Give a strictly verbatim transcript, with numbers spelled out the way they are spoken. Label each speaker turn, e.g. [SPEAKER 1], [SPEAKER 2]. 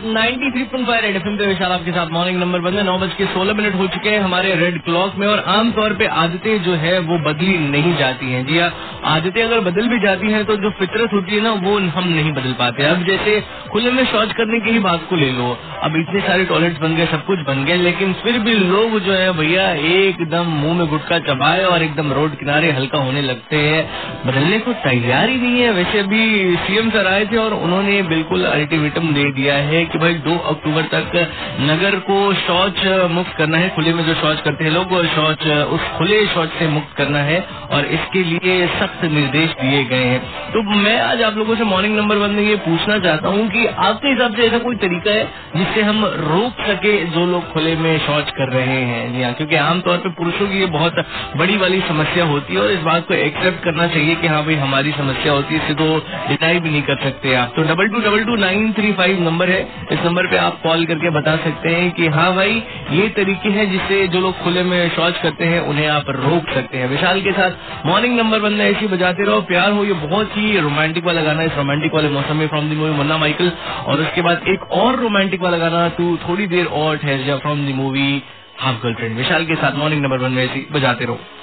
[SPEAKER 1] Ninety three point five red FM पे विशाल आपके साथ मॉर्निंग नंबर वन में नौ बज के सोलह मिनट हो चुके हैं हमारे रेड क्लॉक में। और आमतौर पे आदतें जो है वो बदली नहीं जाती हैं। जी हाँ, आदतें अगर बदल भी जाती हैं तो जो फितरत होती है ना वो हम नहीं बदल पाते। अब जैसे खुले में शौच करने की ही बात को ले लो, अब इतने सारे टॉयलेट्स बन गए, सब कुछ बन गए, लेकिन फिर भी लोग जो है भैया एकदम मुंह में गुटखा चबाए और एकदम रोड किनारे हल्का होने लगते हैं। बदलने को तैयार ही नहीं है। वैसे अभी सीएम सर आए थे और उन्होंने बिल्कुल अल्टीमेटम दे दिया है कि भाई दो अक्टूबर तक नगर को शौच मुक्त करना है। खुले में जो शौच करते हैं लोग शौच उस खुले शौच से मुक्त करना है और इसके लिए सख्त निर्देश दिए गए हैं। तो मैं आज आप लोगों से मॉर्निंग नंबर वन में ये पूछना चाहता हूँ कि आपके हिसाब से ऐसा कोई तरीका है जिससे हम रोक सके जो लोग खुले में शौच कर रहे हैं। जी हाँ, क्योंकि आमतौर पर पुरुषों की ये बहुत बड़ी वाली समस्या होती है और इस बात को एक्सेप्ट करना चाहिए कि हाँ भाई हमारी समस्या होती है, इससे तो डिनाई भी नहीं कर सकते आप। तो double two double two nine three five number है, इस नंबर पे आप कॉल करके बता सकते हैं कि हाँ भाई ये तरीके हैं जिससे जो लोग खुले में शौच करते हैं उन्हें आप रोक सकते हैं। विशाल के साथ मॉर्निंग नंबर वन में ऐसी बजाते रहो, प्यार हो। ये बहुत ही रोमांटिक वाला गाना, इस रोमांटिक वाले मौसम में from the movie Munna Michael, और उसके बाद एक और रोमांटिक वाला गाना तू थोड़ी देर और ठहर जा from the movie half girlfriend. Vishal के साथ मॉर्निंग नंबर वन में ऐसी बजाते रहो।